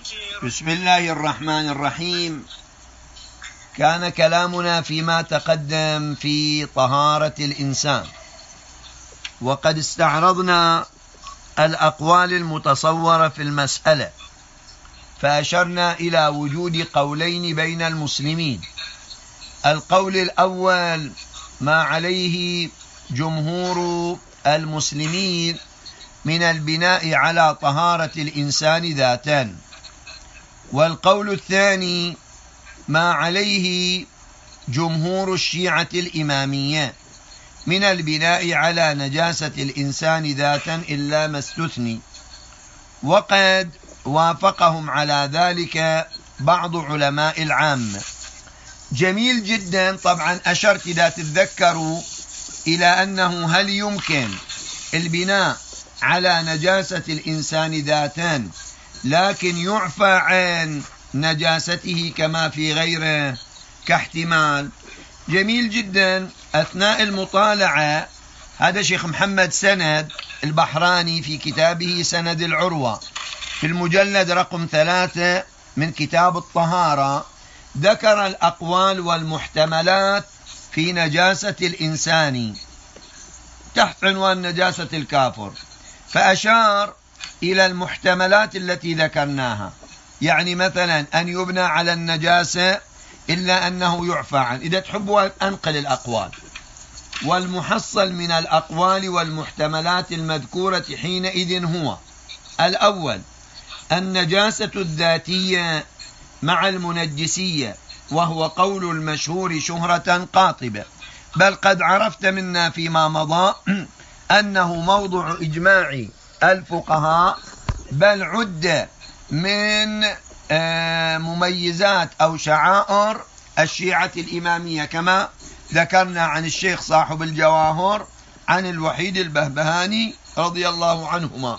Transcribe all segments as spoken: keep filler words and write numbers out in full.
بسم الله الرحمن الرحيم. كان كلامنا فيما تقدم في طهارة الإنسان، وقد استعرضنا الأقوال المتصورة في المسألة، فأشرنا إلى وجود قولين بين المسلمين. القول الأول ما عليه جمهور المسلمين من البناء على طهارة الإنسان ذاتا، والقول الثاني ما عليه جمهور الشيعة الإمامية من البناء على نجاسة الإنسان ذاتا إلا ما استثني، وقد وافقهم على ذلك بعض علماء العامة. جميل جدا. طبعا أشرت إذا تتذكروا إلى أنه هل يمكن البناء على نجاسة الإنسان ذاتا لكن يعفى عن نجاسته كما في غيره كاحتمال. جميل جدا. أثناء المطالعة هذا شيخ محمد سند البحراني في كتابه سند العروة في المجلد رقم ثلاثة من كتاب الطهارة ذكر الأقوال والمحتملات في نجاسة الإنسان تحت عنوان نجاسة الكافر، فأشار إلى المحتملات التي ذكرناها، يعني مثلا أن يبنى على النجاسة إلا أنه يعفى عنه. إذا تحبوا أنقل الأقوال، والمحصل من الأقوال والمحتملات المذكورة حينئذ هو: الأول النجاسة الذاتية مع المنجسية، وهو قول المشهور شهرة قاطبة، بل قد عرفت منا فيما مضى أنه موضع إجماع الفقهاء، بل عد من مميزات أو شعائر الشيعة الإمامية، كما ذكرنا عن الشيخ صاحب الجواهر عن الوحيد البهبهاني رضي الله عنهما.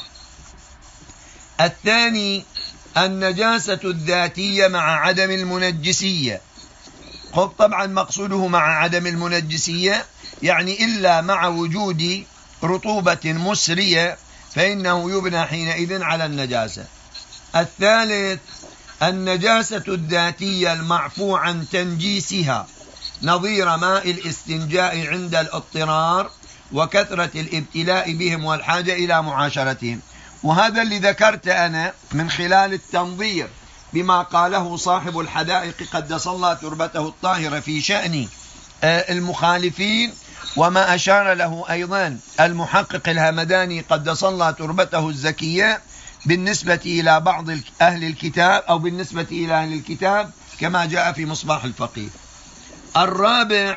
الثاني النجاسة الذاتية مع عدم المنجسية. طبعا مقصوده مع عدم المنجسية يعني إلا مع وجود رطوبة مسرية، فإنه يبنى حينئذ على النجاسة. الثالث النجاسة الذاتية المعفو عن تنجيسها، نظير ماء الاستنجاء عند الاضطرار وكثرة الابتلاء بهم والحاجة إلى معاشرتهم. وهذا اللي ذكرت أنا من خلال التنظير بما قاله صاحب الحدائق قدس الله تربته الطاهرة في شأن المخالفين، وما أشار له أيضا المحقق الهمداني قدس الله تربته الزكية بالنسبة إلى بعض أهل الكتاب، أو بالنسبة إلى أهل الكتاب كما جاء في مصباح الفقيه. الرابع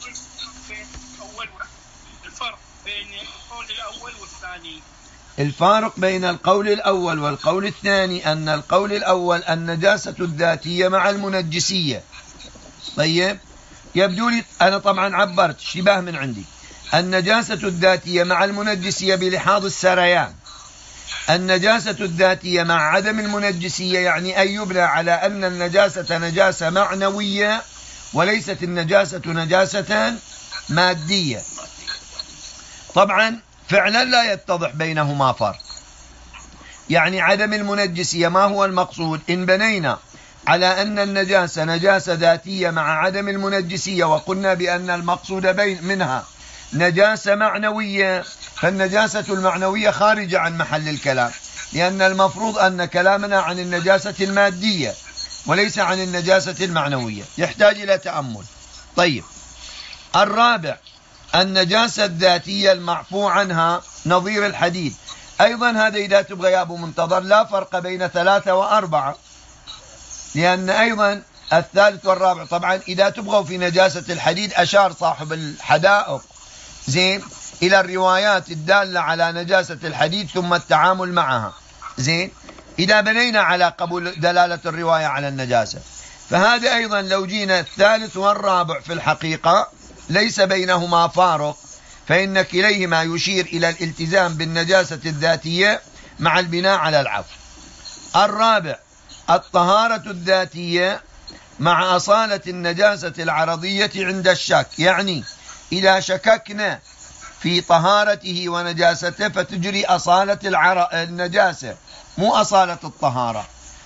الفرق بين القول الأول والثاني. الفارق بين القول الأول والقول الثاني أن القول الأول النجاسة الذاتية مع المنجسية. طيب يبدو لي أنا طبعا عبرت اشتباه من عندي. النجاسة الذاتية مع المنجسية بلحاظ السريان. النجاسة الذاتية مع عدم المنجسية يعني أن يبنى على أن النجاسة نجاسة معنوية وليست النجاسة نجاسة مادية. طبعا فعلا لا يتضح بينهما فرق. يعني عدم المنجسية ما هو المقصود؟ إن بنينا على أن النجاسة نجاسة ذاتية مع عدم المنجسية وقلنا بأن المقصود بين منها نجاسة معنوية، فالنجاسة المعنوية خارجة عن محل الكلام، لأن المفروض أن كلامنا عن النجاسة المادية وليس عن النجاسة المعنوية، يحتاج إلى تأمل. طيب الرابع النجاسة الذاتية المعفو عنها نظير الحديد. أيضا هذا إذا تبغى يا أبو منتظر لا فرق بين ثلاثة وأربعة، لأن أيضا الثالث والرابع طبعا إذا تبغوا في نجاسة الحديد أشار صاحب الحدائق زين إلى الروايات الدالة على نجاسة الحديد ثم التعامل معها. زين إذا بنينا على قبول دلالة الرواية على النجاسة، فهذا أيضا لو جينا الثالث والرابع في الحقيقة ليس بينهما فارق، فإن كليهما يشير إلى الالتزام بالنجاسة الذاتية مع البناء على العفو. الرابع الطهارة الذاتية مع أصالة النجاسة العرضية عند الشك، يعني إذا شككنا في طهارته ونجاسته فتجري أصالة النجاسة مو أصالة الطهارة.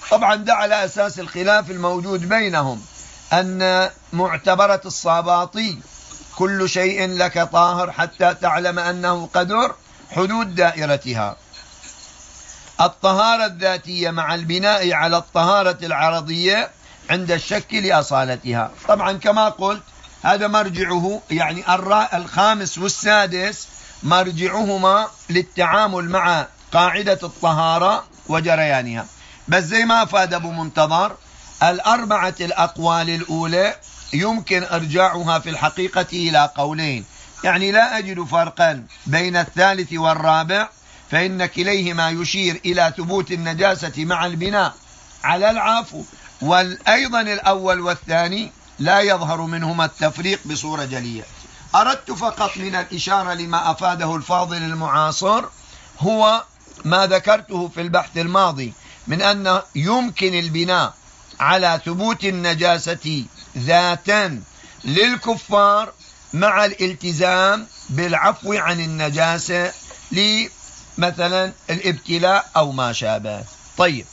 طبعا ده على أساس الخلاف الموجود بينهم، أن معتبرة الصاباطي كل شيء لك طاهر حتى تعلم أنه قدر حدود دائرتها. الطهارة الذاتية مع البناء على الطهارة العرضية عند الشك لأصالتها. طبعا كما قلت هذا مرجعه، يعني الخامس والسادس مرجعهما للتعامل مع قاعدة الطهارة وجريانها. بس زي ما أفاد أبو منتظر، الأربعة الأقوال الأولى يمكن إرجاعها في الحقيقة إلى قولين، يعني لا أجد فرقا بين الثالث والرابع، فإن كليهما يشير إلى ثبوت النجاسة مع البناء على العفو، وأيضا الأول والثاني لا يظهر منهما التفريق بصورة جلية. أردت فقط من الإشارة لما أفاده الفاضل المعاصر هو ما ذكرته في البحث الماضي من أن يمكن البناء على ثبوت النجاسة ذاتا للكفار مع الالتزام بالعفو عن النجاسة لمثلا الابتلاء أو ما شابه. طيب،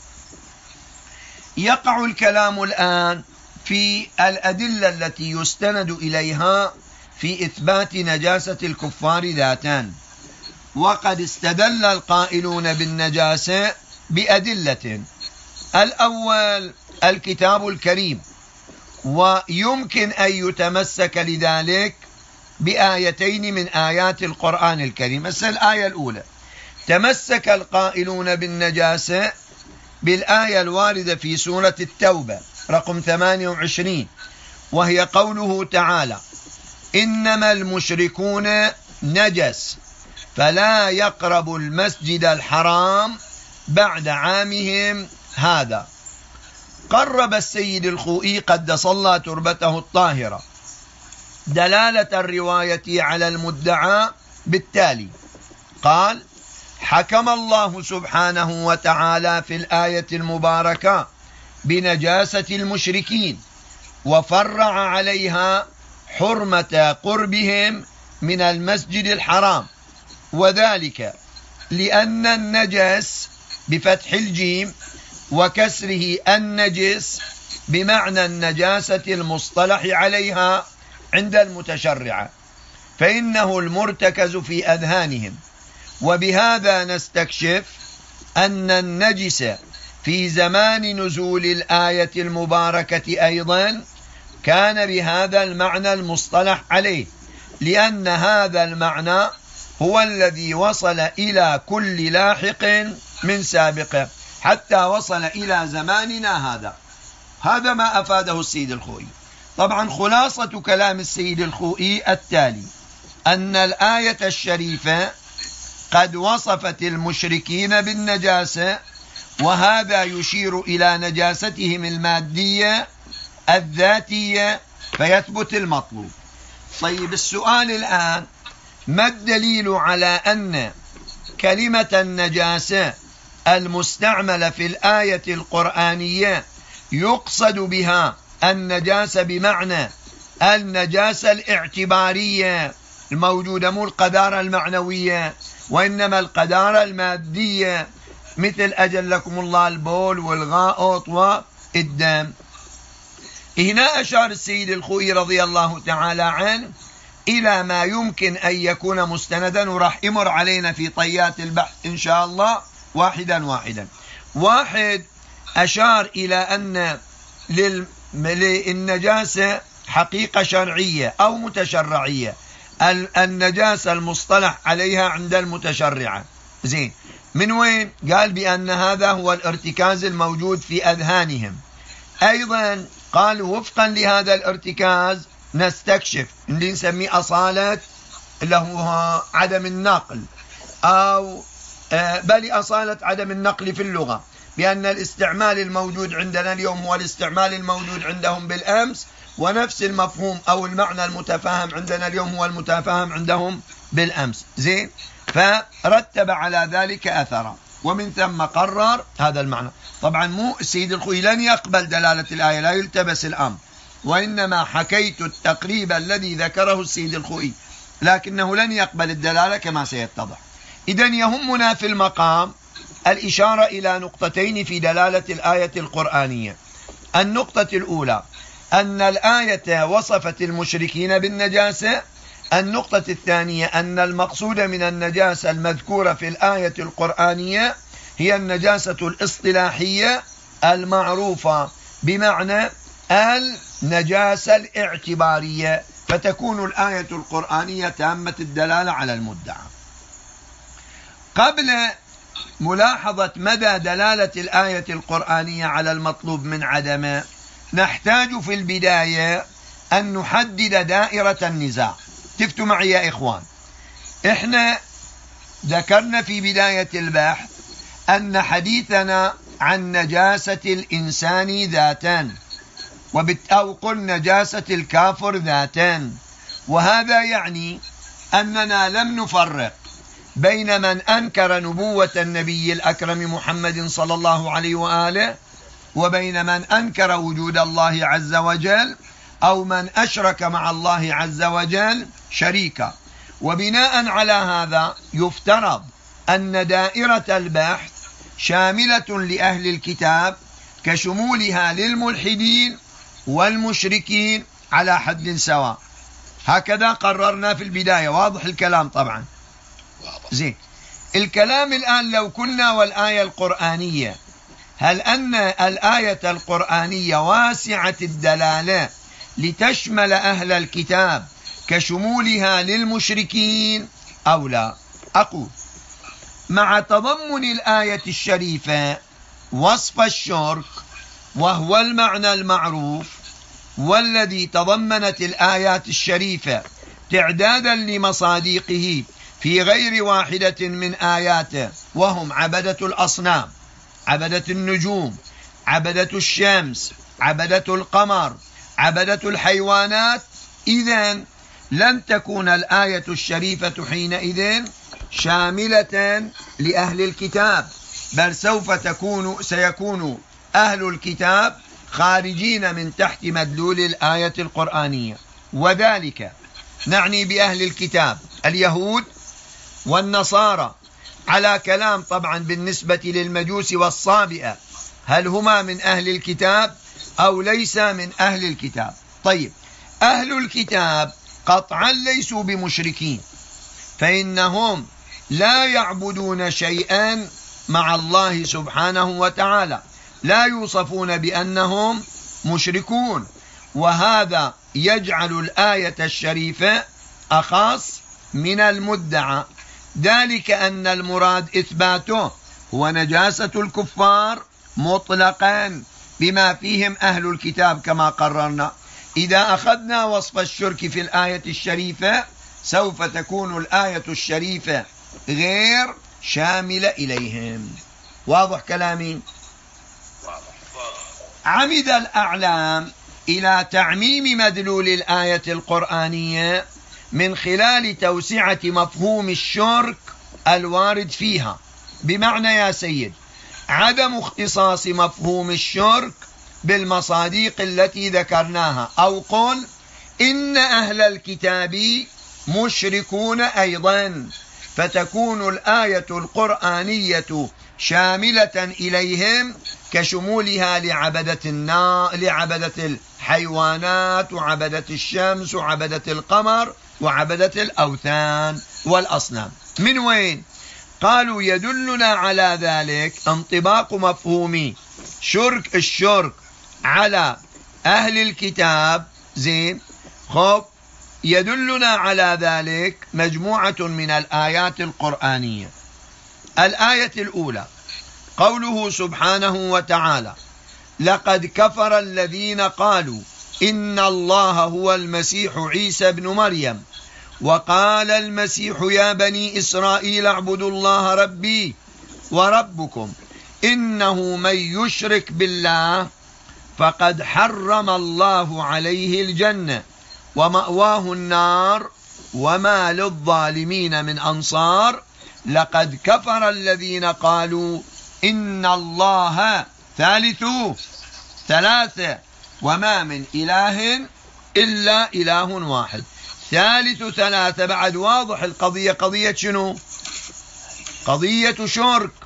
يقع الكلام الآن في الأدلة التي يستند إليها في إثبات نجاسة الكفار ذاتا. وقد استدل القائلون بالنجاسة بأدلة. الأول الكتاب الكريم، ويمكن أن يتمسك لذلك بآيتين من آيات القرآن الكريم. مثل الآية الأولى، تمسك القائلون بالنجاسة بالآية الواردة في سورة التوبة رقم ثمانية وعشرين، وهي قوله تعالى: إنما المشركون نجس فلا يقربوا المسجد الحرام بعد عامهم هذا. قرب السيد الخوئي قدس الله تربته الطاهرة دلالة الرواية على المدعى بالتالي، قال: حكم الله سبحانه وتعالى في الآية المباركة بنجاسة المشركين، وفرع عليها حرمة قربهم من المسجد الحرام، وذلك لأن النجس بفتح الجيم وكسره النجس بمعنى النجاسة المصطلح عليها عند المتشرعة، فإنه المرتكز في أذهانهم. وبهذا نستكشف أن النجس في زمان نزول الآية المباركة أيضا كان بهذا المعنى المصطلح عليه، لأن هذا المعنى هو الذي وصل إلى كل لاحق من سابقه حتى وصل إلى زماننا هذا. هذا ما أفاده السيد الخوئي. طبعا خلاصة كلام السيد الخوئي التالي: أن الآية الشريفة قد وصفت المشركين بالنجاسة، وهذا يشير إلى نجاستهم المادية الذاتية، فيثبت المطلوب. طيب، السؤال الآن: ما الدليل على أن كلمة النجاسة المستعملة في الآية القرآنية يقصد بها النجاسة بمعنى النجاسة الاعتبارية الموجودة، مو القذارة المعنوية، وإنما القذارة المادية، مثل أجلكم الله البول والغائط والدم؟ هنا أشار السيد الخوئي رضي الله تعالى عنه إلى ما يمكن أن يكون مستندا، وراح يمر علينا في طيات البحث إن شاء الله واحدا واحدا. واحد، أشار إلى أن للنجاسة حقيقة شرعية أو متشرعية، النجاسة المصطلح عليها عند المتشرعة. زين، من وين؟ قال بأن هذا هو الارتكاز الموجود في أذهانهم. أيضا قال وفقا لهذا الارتكاز نستكشف اللي نسميه أصالة اللي هو عدم النقل، أو بل أصالة عدم النقل في اللغة، بأن الاستعمال الموجود عندنا اليوم هو الاستعمال الموجود عندهم بالأمس، ونفس المفهوم أو المعنى المتفاهم عندنا اليوم هو المتفاهم عندهم بالأمس. زين، فرتب على ذلك أثرا، ومن ثم قرر هذا المعنى. طبعا مو السيد الخوئي لن يقبل دلالة الآية، لا يلتبس الأمر، وإنما حكيت التقريب الذي ذكره السيد الخوئي، لكنه لن يقبل الدلالة كما سيتضح. إذن يهمنا في المقام الإشارة إلى نقطتين في دلالة الآية القرآنية. النقطة الأولى أن الآية وصفت المشركين بالنجاسة. النقطة الثانية أن المقصود من النجاسة المذكورة في الآية القرآنية هي النجاسة الاصطلاحية المعروفة بمعنى النجاسة الاعتبارية، فتكون الآية القرآنية تامة الدلالة على المدعى. قبل ملاحظة مدى دلالة الآية القرآنية على المطلوب من عدمه، نحتاج في البداية أن نحدد دائرة النزاع. تفتوا معي يا إخوان، إحنا ذكرنا في بداية البحث أن حديثنا عن نجاسة الإنسان ذاتا، أو قل نجاسة الكافر ذاتا، وهذا يعني أننا لم نفرق بين من أنكر نبوة النبي الأكرم محمد صلى الله عليه وآله وبين من أنكر وجود الله عز وجل أو من أشرك مع الله عز وجل شريكا. وبناء على هذا يفترض أن دائرة البحث شاملة لأهل الكتاب كشمولها للملحدين والمشركين على حد سواء. هكذا قررنا في البداية. واضح الكلام طبعا؟ زين. الكلام الآن لو كنا والآية القرآنية، هل أن الآية القرآنية واسعة الدلالة لتشمل أهل الكتاب كشمولها للمشركين أو لا؟ أقول مع تضمن الآية الشريفة وصف الشرك، وهو المعنى المعروف والذي تضمنت الآيات الشريفة تعدادا لمصادقه في غير واحدة من آياته، وهم عبدة الأصنام، عبدة النجوم، عبدة الشمس، عبدة القمر، عبدة الحيوانات، إذن لن تكون الآية الشريفة حينئذ شاملة لأهل الكتاب، بل سوف تكون سيكون أهل الكتاب خارجين من تحت مدلول الآية القرآنية. وذلك نعني بأهل الكتاب اليهود والنصارى، على كلام طبعا بالنسبة للمجوس والصابئة، هل هما من أهل الكتاب أو ليس من أهل الكتاب؟ طيب، أهل الكتاب قطعا ليسوا بمشركين، فإنهم لا يعبدون شيئا مع الله سبحانه وتعالى، لا يوصفون بأنهم مشركون، وهذا يجعل الآية الشريفة أخص من المدعى. ذلك أن المراد إثباته هو نجاسة الكفار مطلقا بما فيهم أهل الكتاب كما قررنا. إذا أخذنا وصف الشرك في الآية الشريفة سوف تكون الآية الشريفة غير شاملة إليهم. واضح كلامي؟ عمد الأعلام إلى تعميم مدلول الآية القرآنية من خلال توسعة مفهوم الشرك الوارد فيها، بمعنى يا سيد عدم اختصاص مفهوم الشرك بالمصادق التي ذكرناها، أو قل إن أهل الكتاب مشركون أيضا، فتكون الآية القرآنية شاملة إليهم كشمولها لعبدة النار، لعبدة الحيوانات وعبدة الشمس وعبدة القمر وعبدة الأوثان والأصنام. من وين؟ قالوا يدلنا على ذلك انطباق مفهوم شرك الشرك على أهل الكتاب. زين، خب يدلنا على ذلك مجموعة من الآيات القرآنية. الآية الأولى قوله سبحانه وتعالى: لقد كفر الذين قالوا إن الله هو المسيح عيسى ابن مريم وقال المسيح يا بني إسرائيل اعبدوا الله ربي وربكم إنه من يشرك بالله فقد حرم الله عليه الجنة ومأواه النار وما للظالمين من أنصار. لقد كفر الذين قالوا إن الله ثالث ثلاثة وما من إله إلا إله واحد. ثالث ثلاثة بعد واضح القضية قضية شنو؟ قضية شرك.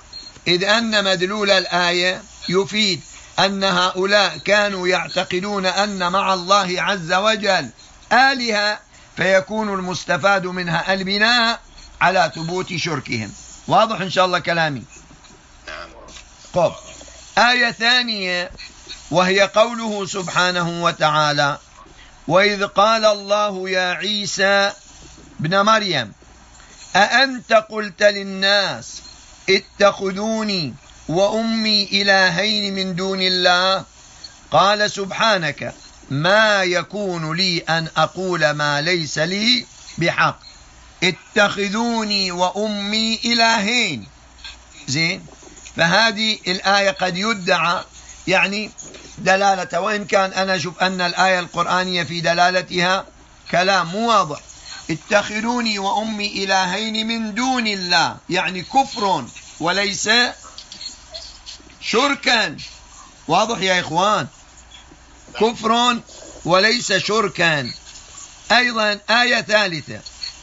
إذ أن مدلول الآية يفيد أن هؤلاء كانوا يعتقدون أن مع الله عز وجل آلهة، فيكون المستفاد منها البناء على ثبوت شركهم. واضح إن شاء الله كلامي؟ طب آية ثانية وهي قوله سبحانه وتعالى: وإذ قال الله يا عيسى ابن مريم أأنت قلت للناس اتخذوني وأمي إلهين من دون الله قال سبحانك ما يكون لي أن أقول ما ليس لي بحق اتخذوني وأمي إلهين. زين، فهذه الآية قد يدعى يعني دلالة، وإن كان أنا أشوف أن الآية القرآنية في دلالتها كلام مو واضح. اتخذوني وأمي إلهين من دون الله يعني كفر وليس شركا. واضح يا إخوان؟ كفر وليس شركا. أيضا آية ثالثة: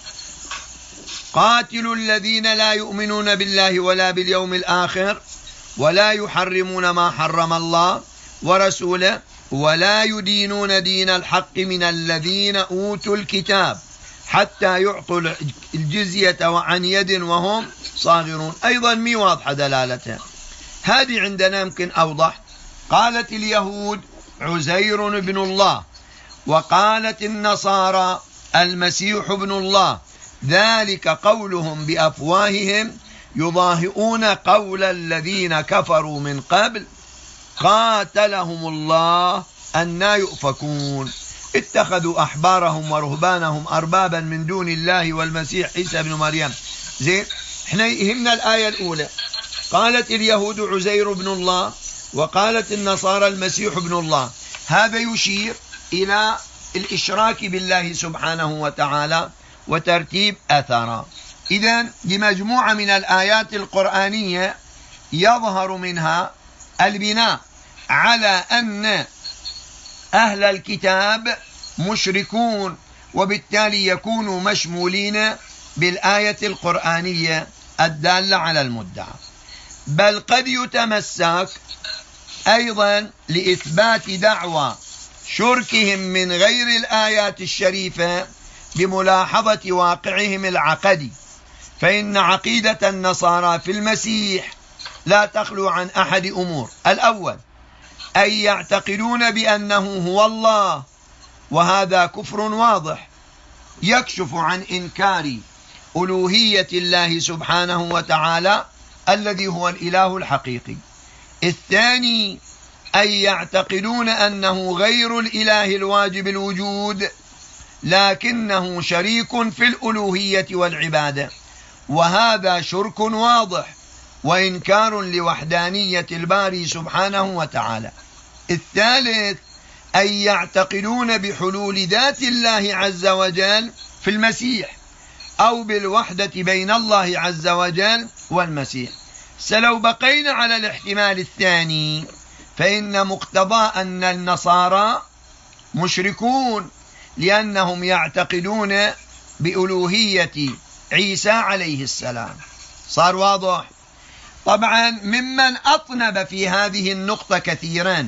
قاتلوا الذين لا يؤمنون بالله ولا باليوم الآخر ولا يحرمون ما حرم الله ورسوله ولا يدينون دين الحق من الذين أوتوا الكتاب حتى يعطوا الجزية عن يد وهم صاغرون. أيضا مي واضحة دلالتها. هذه عندنا يمكن أوضح. قالت اليهود عزير بن الله، وقالت النصارى المسيح ابن الله، ذلك قولهم بأفواههم يضاهئون قول الذين كفروا من قبل قاتلهم الله أنى يؤفكون اتخذوا أحبارهم ورهبانهم أربابا من دون الله والمسيح عيسى بن مريم. زين، احنا يهمنا الآية الأولى. قالت اليهود عزير بن الله، وقالت النصارى المسيح ابن الله. هذا يشير إلى الإشراك بالله سبحانه وتعالى وترتيب أثره. إذن لمجموعة من الآيات القرآنية يظهر منها البناء على أن أهل الكتاب مشركون، وبالتالي يكونوا مشمولين بالآية القرآنية الدالة على المدعى. بل قد يتمسك أيضا لإثبات دعوى شركهم من غير الآيات الشريفة بملاحظة واقعهم العقدي، فإن عقيدة النصارى في المسيح لا تخلو عن أحد أمور: الأول أن يعتقدون بأنه هو الله، وهذا كفر واضح يكشف عن إنكار ألوهية الله سبحانه وتعالى الذي هو الإله الحقيقي. الثاني أن يعتقدون أنه غير الإله الواجب الوجود، لكنه شريك في الألوهية والعبادة، وهذا شرك واضح وإنكار لوحدانية الباري سبحانه وتعالى. الثالث أن يعتقدون بحلول ذات الله عز وجل في المسيح أو بالوحدة بين الله عز وجل والمسيح. سلو بقينا على الاحتمال الثاني فإن مقتضى أن النصارى مشركون، لأنهم يعتقدون بألوهية عيسى عليه السلام. صار واضح؟ طبعا ممن أطنب في هذه النقطة كثيرا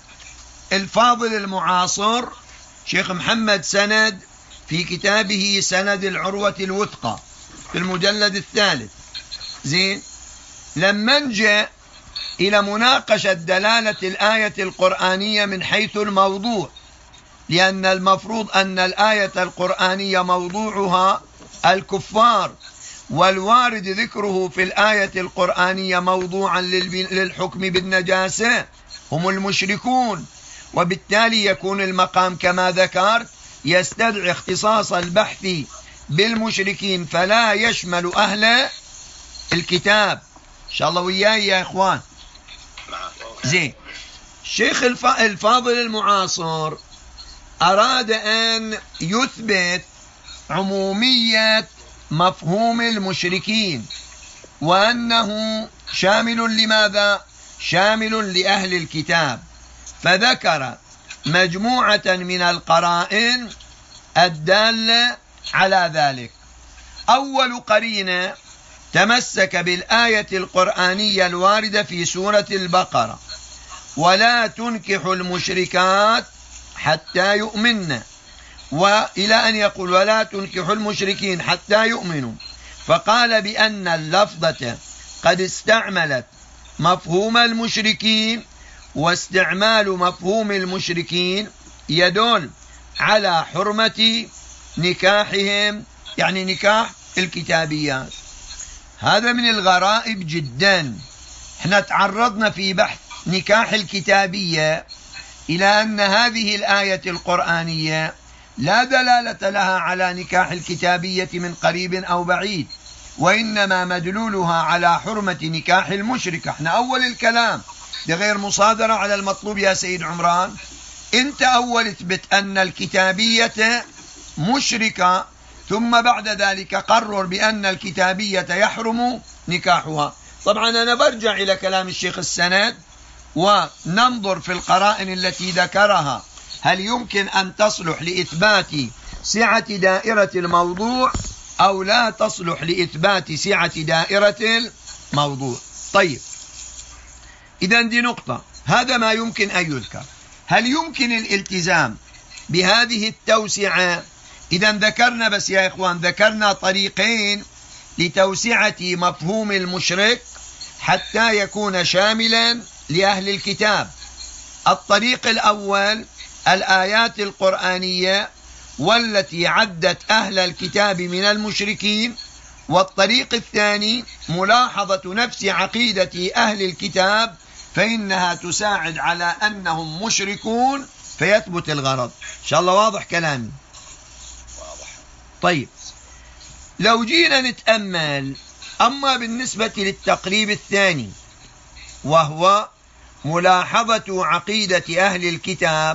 الفاضل المعاصر شيخ محمد سند في كتابه سند العروة الوثقى في المجلد الثالث. زين، لما جاء إلى مناقشة دلالة الآية القرآنية من حيث الموضوع، لأن المفروض أن الآية القرآنية موضوعها الكفار، والوارد ذكره في الآية القرآنية موضوعا للحكم بالنجاسة هم المشركون، وبالتالي يكون المقام كما ذكرت يستدعي اختصاص البحث بالمشركين فلا يشمل أهل الكتاب. إن شاء الله وياي يا إخوان. زين، الشيخ الفاضل المعاصر أراد أن يثبت عمومية مفهوم المشركين، وأنه شامل لماذا؟ شامل لأهل الكتاب، فذكر مجموعة من القرائن الدالة على ذلك. أول قرينة تمسك بالآية القرآنية الواردة في سورة البقرة: ولا تنكحوا المشركات حتى يؤمنن، وإلى أن يقول ولا تنكحوا المشركين حتى يؤمنوا، فقال بأن اللفظة قد استعملت مفهوم المشركين، واستعمال مفهوم المشركين يدل على حرمة نكاحهم، يعني نكاح الكتابيات. هذا من الغرائب جدا. احنا تعرضنا في بحث نكاح الكتابية إلى أن هذه الآية القرآنية لا دلالة لها على نكاح الكتابية من قريب أو بعيد، وإنما مدلولها على حرمة نكاح المشركة. احنا أول الكلام ده غير مصادرة على المطلوب يا سيد عمران. انت أول اثبت أن الكتابية مشركة، ثم بعد ذلك قرر بأن الكتابية يحرم نكاحها. طبعا أنا برجع إلى كلام الشيخ السند وننظر في القرائن التي ذكرها، هل يمكن أن تصلح لإثبات سعة دائرة الموضوع أو لا تصلح لإثبات سعة دائرة الموضوع. طيب، إذن دي نقطة، هذا ما يمكن أن يذكر. هل يمكن الالتزام بهذه التوسعة؟ إذن ذكرنا بس يا إخوان، ذكرنا طريقين لتوسعة مفهوم المشرك حتى يكون شاملا لأهل الكتاب. الطريق الأول الآيات القرآنية والتي عدت أهل الكتاب من المشركين، والطريق الثاني ملاحظة نفس عقيدة أهل الكتاب، فإنها تساعد على أنهم مشركون فيثبت الغرض. إن شاء الله واضح كلامي؟ واضح. طيب، لو جينا نتأمل، أما بالنسبة للتقريب الثاني وهو ملاحظة عقيدة أهل الكتاب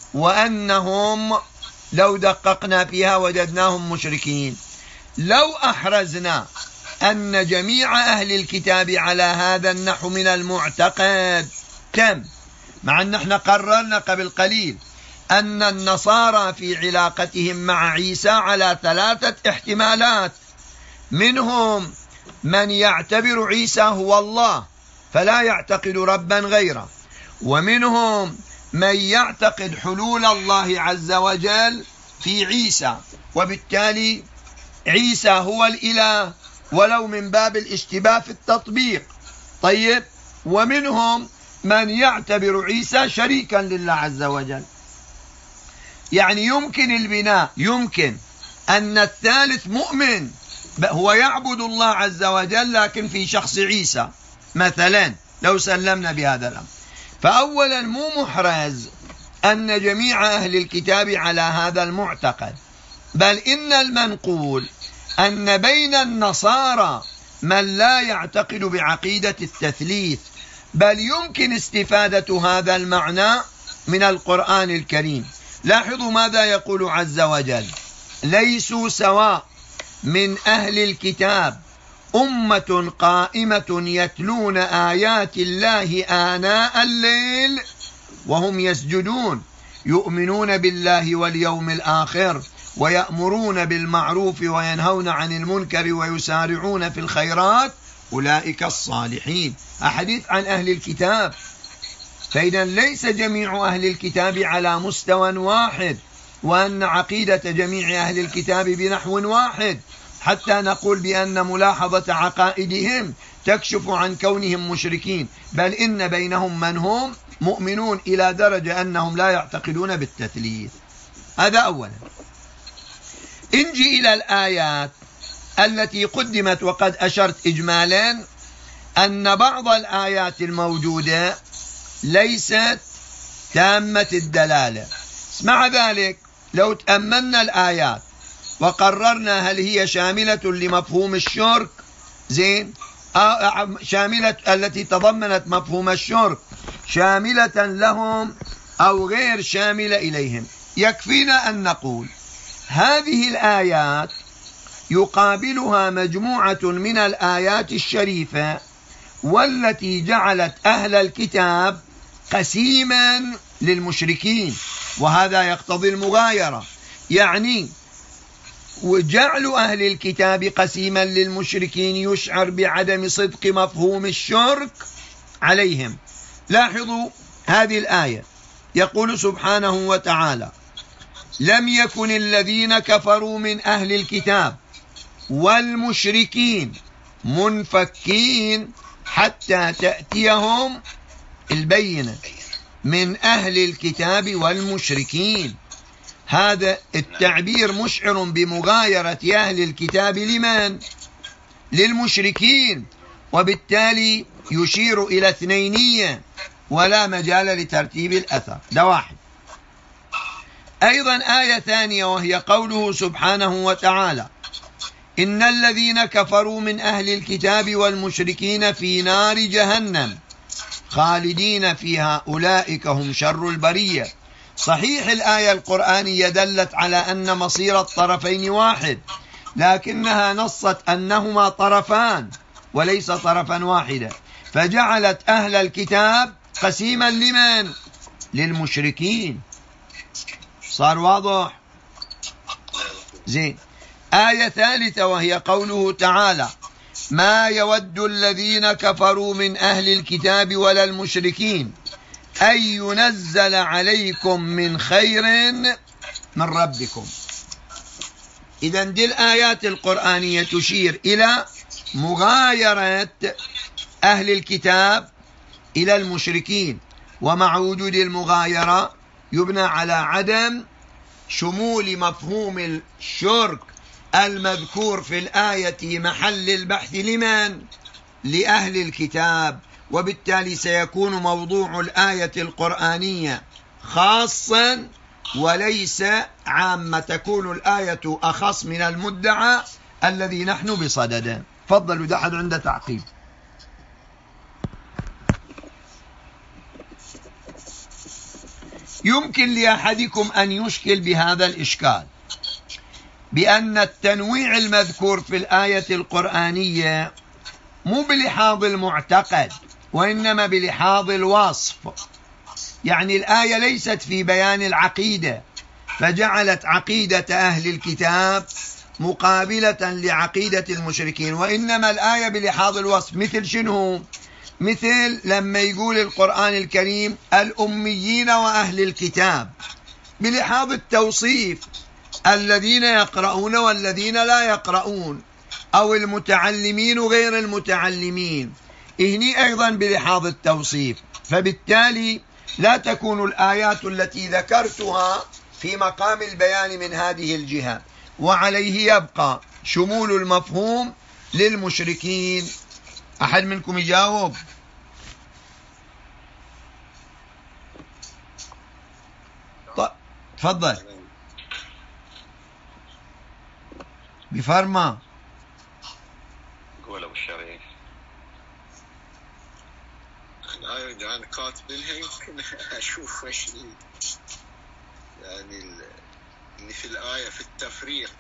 وأنهم لو دققنا فيها وجدناهم مشركين، لو أحرزنا أن جميع أهل الكتاب على هذا النحو من المعتقد تم، مع أن احنا قررنا قبل قليل أن النصارى في علاقتهم مع عيسى على ثلاثة احتمالات: منهم من يعتبر عيسى هو الله فلا يعتقد ربا غيره، ومنهم من يعتقد حلول الله عز وجل في عيسى وبالتالي عيسى هو الإله ولو من باب الاشتباه في التطبيق. طيب، ومنهم من يعتبر عيسى شريكا لله عز وجل. يعني يمكن البناء، يمكن أن الثالث مؤمن هو يعبد الله عز وجل لكن في شخص عيسى مثلا، لو سلمنا بهذا الأمر. فأولا مو محرز أن جميع أهل الكتاب على هذا المعتقد، بل إن المنقول أن بين النصارى من لا يعتقد بعقيدة التثليث، بل يمكن استفادة هذا المعنى من القرآن الكريم. لاحظوا ماذا يقول عز وجل: ليسوا سواء من أهل الكتاب أمة قائمة يتلون آيات الله آناء الليل وهم يسجدون يؤمنون بالله واليوم الآخر ويأمرون بالمعروف وينهون عن المنكر ويسارعون في الخيرات أولئك الصالحين. أحاديث عن أهل الكتاب. فإذا ليس جميع أهل الكتاب على مستوى واحد، وأن عقيدة جميع أهل الكتاب بنحو واحد حتى نقول بأن ملاحظة عقائدهم تكشف عن كونهم مشركين، بل إن بينهم من هم مؤمنون إلى درجة أنهم لا يعتقدون بالتثليث. هذا أولا. انجي إلى الآيات التي قدمت، وقد أشرت إجمالا أن بعض الآيات الموجودة ليست تامة الدلالة. اسمع ذلك، لو تأملنا الآيات وقررنا هل هي شاملة لمفهوم الشرك، زين، شاملة التي تضمنت مفهوم الشرك شاملة لهم أو غير شاملة إليهم، يكفينا أن نقول هذه الآيات يقابلها مجموعة من الآيات الشريفة والتي جعلت أهل الكتاب قسيما للمشركين، وهذا يقتضي المغايرة. يعني وجعل أهل الكتاب قسيما للمشركين يشعر بعدم صدق مفهوم الشرك عليهم. لاحظوا هذه الآية، يقول سبحانه وتعالى: لم يكن الذين كفروا من أهل الكتاب والمشركين منفكين حتى تأتيهم البينة. من أهل الكتاب والمشركين، هذا التعبير مشعر بمغايرة أهل الكتاب لمن؟ للمشركين، وبالتالي يشير إلى اثنينية ولا مجال لترتيب الأثر. ده واحد. أيضا آية ثانية وهي قوله سبحانه وتعالى: إن الذين كفروا من أهل الكتاب والمشركين في نار جهنم خالدين فيها أولئك هم شر البرية. صحيح الآية القرآنية دلت على أن مصير الطرفين واحد، لكنها نصت أنهما طرفان وليس طرفا واحدا، فجعلت أهل الكتاب قسيما لمن؟ للمشركين. صار واضح؟ زين. آية ثالثة وهي قوله تعالى: ما يود الذين كفروا من أهل الكتاب ولا المشركين أن ينزل عليكم من خير من ربكم. إذن دي الآيات القرآنية تشير إلى مغايرة أهل الكتاب إلى المشركين، ومع وجود المغايرة يبنى على عدم شمول مفهوم الشرك المذكور في الآية محل البحث لمن؟ لأهل الكتاب، وبالتالي سيكون موضوع الآية القرآنية خاصا وليس عامة، تكون الآية أخص من المدعى الذي نحن بصدده. فضلوا، ده أحد عنده تعقيب. يمكن لأحدكم أن يشكل بهذا الإشكال بأن التنويع المذكور في الآية القرآنية مو بلحاظ المعتقد وإنما بلحاظ الوصف. يعني الآية ليست في بيان العقيدة فجعلت عقيدة أهل الكتاب مقابلة لعقيدة المشركين، وإنما الآية بلحاظ الوصف. مثل شنو؟ مثل لما يقول القرآن الكريم الأميين وأهل الكتاب، بلحاظ التوصيف: الذين يقرؤون والذين لا يقرؤون، أو المتعلمين وغير المتعلمين. إهني أيضا بلحاظ التوصيف، فبالتالي لا تكون الآيات التي ذكرتها في مقام البيان من هذه الجهة، وعليه يبقى شمول المفهوم للمشركين. أحد منكم يجاوب؟ طيب تفضل بفرما. قول أبو الشريف. الآية اللي أنا كاتبينها يمكن أشوف وش يعني اللي في الآية في التفريق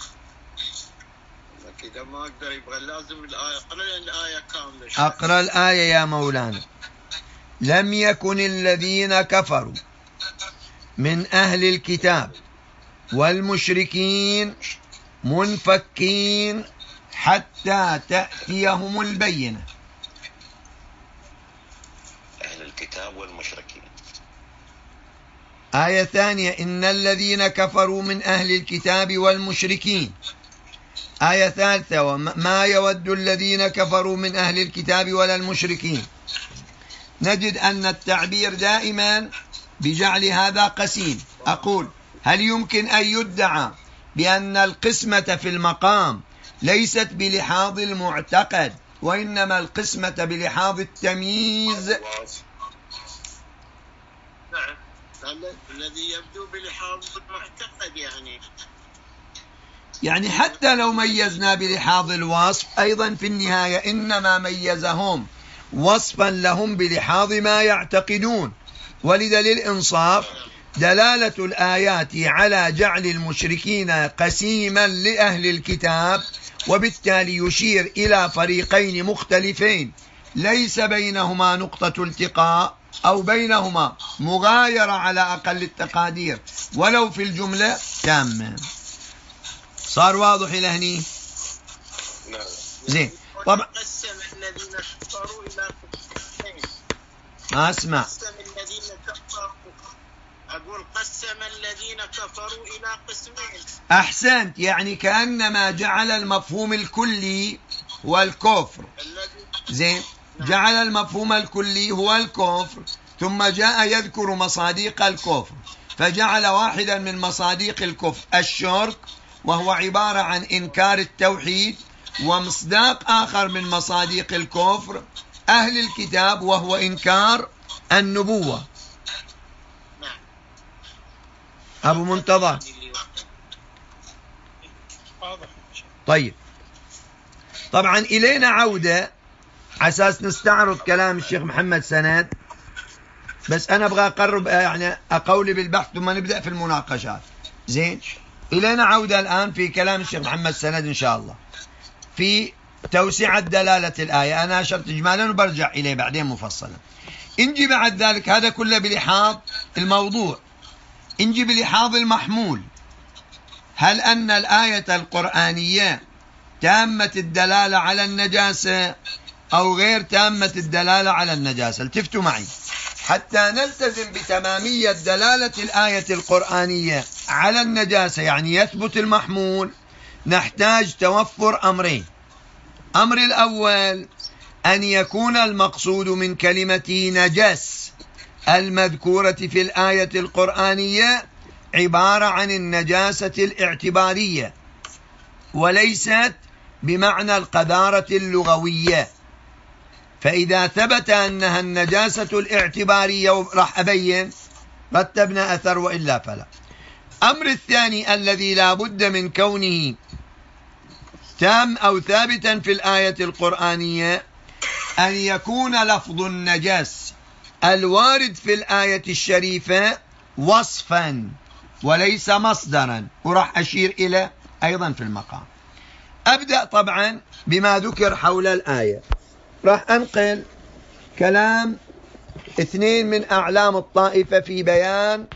كده، ما أقدر، يبغى لازم الآية أقرأ الآية كاملة. أقرأ الآية يا مولانا. لم يكن الذين كفروا من أهل الكتاب والمشركين منفكين حتى تأتيهم البينة. أهل الكتاب والمشركين. آية ثانية: إن الذين كفروا من أهل الكتاب والمشركين. آية ثالثة: وما يود الذين كفروا من أهل الكتاب ولا المشركين. نجد أن التعبير دائما بجعل هذا قسيم. أقول: هل يمكن أن يدعى بأن القسمة في المقام ليست بلحاظ المعتقد وإنما القسمة بلحاظ التمييز؟ نعم، الذي يبدو بلحاظ المعتقد. يعني يعني حتى لو ميزنا بلحاظ الوصف أيضا في النهاية إنما ميزهم وصفا لهم بلحاظ ما يعتقدون. ولذا للإنصاف دلالة الآيات على جعل المشركين قسيما لأهل الكتاب، وبالتالي يشير إلى فريقين مختلفين ليس بينهما نقطة التقاء أو بينهما مغايرة على أقل التقادير ولو في الجملة تامة. صار واضح إلى هني؟ نعم. زين. طبعا قسم الذين كفروا إلى قسمين. ما أسمع. قسم الذين كفروا أقول قسم الذين كفروا إلى قسمين. أحسنت، يعني كأنما جعل المفهوم الكلي هو الكفر. زين، جعل المفهوم الكلي هو الكفر، ثم جاء يذكر مصادق الكفر، فجعل واحدا من مصادق الكفر الشرك، وهو عبارة عن إنكار التوحيد، ومصداق آخر من مصادق الكفر أهل الكتاب وهو إنكار النبوة. أبو منتظر. طيب، طبعا إلينا عودة عساس نستعرض كلام الشيخ محمد سند، بس أنا أبغى أقرب يعني أقولي بالبحث ثم نبدأ في المناقشات. زين، إلينا عودة الآن في كلام الشيخ محمد سند إن شاء الله في توسعة دلالة الآية. أنا أشرت إجمالا وبرجع إليه بعدين مفصلا. انجي بعد ذلك هذا كله بلحاظ الموضوع، انجي بلحاظ المحمول. هل أن الآية القرآنية تامة الدلالة على النجاسة أو غير تامة الدلالة على النجاسة؟ التفتوا معي حتى نلتزم بتمامية دلالة الآية القرآنية على النجاسة، يعني يثبت المحمول، نحتاج توفر أمرين. أمر الأول أن يكون المقصود من كلمة نجس المذكورة في الآية القرآنية عبارة عن النجاسة الاعتبارية، وليست بمعنى القذارة اللغوية. فإذا ثبت أنها النجاسة الاعتبارية، راح أبين رتبنا أثر وإلا فلا. أمر الثاني الذي لا بد من كونه تام أو ثابتا في الآية القرآنية أن يكون لفظ النجس الوارد في الآية الشريفة وصفا وليس مصدرا، وراح أشير إلى أيضا في المقام. أبدأ طبعا بما ذكر حول الآية. راح أنقل كلام اثنين من أعلام الطائفة في بيان